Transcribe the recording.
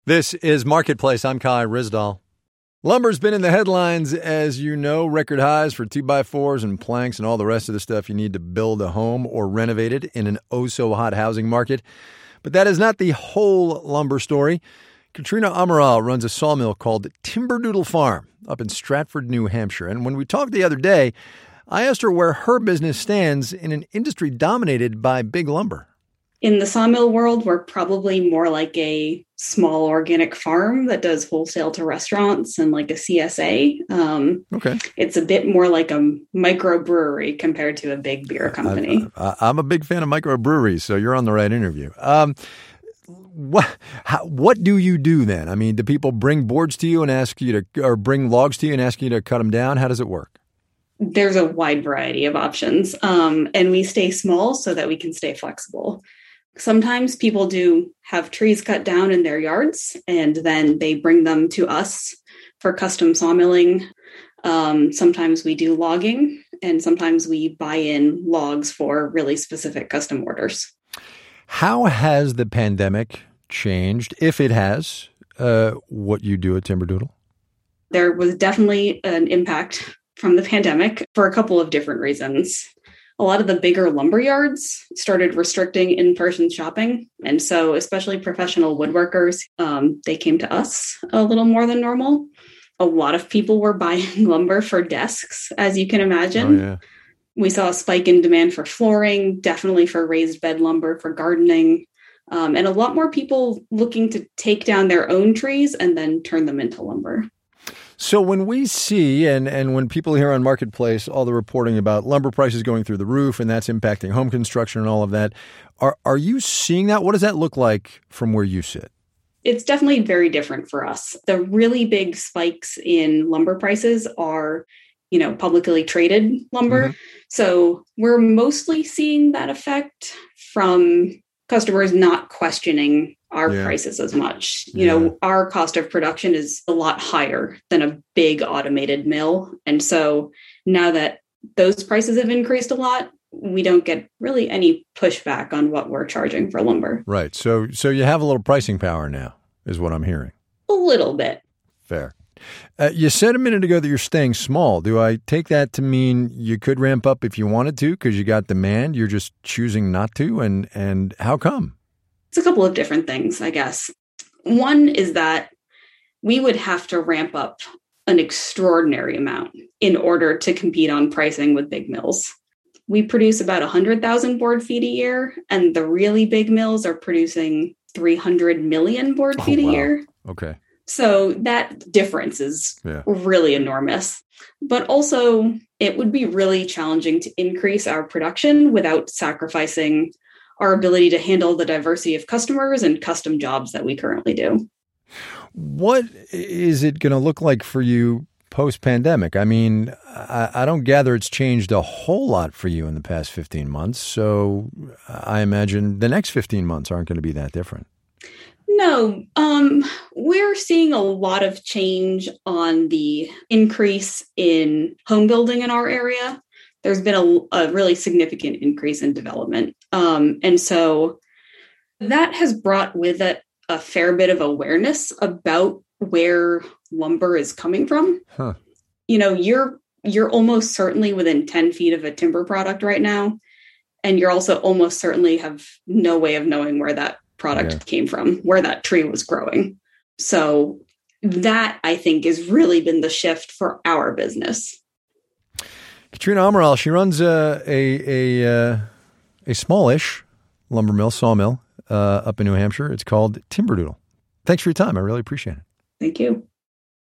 This is Marketplace. I'm Kai Ryssdal. Lumber's been in the headlines, as you know, record highs for 2x4s and planks and all the rest of the stuff you need to build a home or renovate it in an oh-so-hot housing market. But that is not the whole lumber story. Katrina Amaral runs a sawmill called Timberdoodle Farm up in Stratford, New Hampshire. And when we talked the other day, I asked her where her business stands in an industry dominated by big lumber. In the sawmill world, we're probably more like a small organic farm that does wholesale to restaurants and like a CSA. Okay. It's a bit more like a microbrewery compared to a big beer company. I'm a big fan of microbreweries, so you're on the right interview. What do you do then? I mean, do people bring boards to you and ask you to, or bring logs to you and ask you to cut them down? How does it work? There's a wide variety of options, and we stay small so that we can stay flexible. Sometimes people do have trees cut down in their yards, and then they bring them to us for custom sawmilling. Sometimes we do logging, and sometimes we buy in logs for really specific custom orders. How has the pandemic changed, if it has, what you do at Timberdoodle? There was definitely an impact from the pandemic for a couple of different reasons. A lot of the bigger lumber yards started restricting in-person shopping. And so especially professional woodworkers, they came to us a little more than normal. A lot of people were buying lumber for desks, as you can imagine. Oh, yeah. We saw a spike in demand for flooring, definitely for raised bed lumber, for gardening, and a lot more people looking to take down their own trees and then turn them into lumber. So when we see, and when people hear on Marketplace, all the reporting about lumber prices going through the roof and that's impacting home construction and all of that, are you seeing that? What does that look like from where you sit? It's definitely very different for us. The really big spikes in lumber prices are, publicly traded lumber. Mm-hmm. So we're mostly seeing that effect from customers not questioning our prices as much. Our cost of production is a lot higher than a big automated mill. And so now that those prices have increased a lot, we don't get really any pushback on what we're charging for lumber. Right. So you have a little pricing power now, is what I'm hearing. A little bit. Fair. You said a minute ago that you're staying small. Do I take that to mean you could ramp up if you wanted to because you got demand? You're just choosing not to? And how come? It's a couple of different things, I guess. One is that we would have to ramp up an extraordinary amount in order to compete on pricing with big mills. We produce about 100,000 board feet a year, and the really big mills are producing 300 million board feet a year. Okay. So that difference is really enormous. But also, it would be really challenging to increase our production without sacrificing our ability to handle the diversity of customers and custom jobs that we currently do. What is it going to look like for you post-pandemic? I mean, I don't gather it's changed a whole lot for you in the past 15 months. So I imagine the next 15 months aren't going to be that different. No, we're seeing a lot of change on the increase in home building in our area. There's been a really significant increase in development. And so that has brought with it a fair bit of awareness about where lumber is coming from. Huh. You're almost certainly within 10 feet of a timber product right now. And you're also almost certainly have no way of knowing where that product came from, where that tree was growing. So that, I think, has really been the shift for our business. Katrina Amaral, she runs a smallish lumber mill, sawmill, up in New Hampshire. It's called Timberdoodle. Thanks for your time. I really appreciate it. Thank you.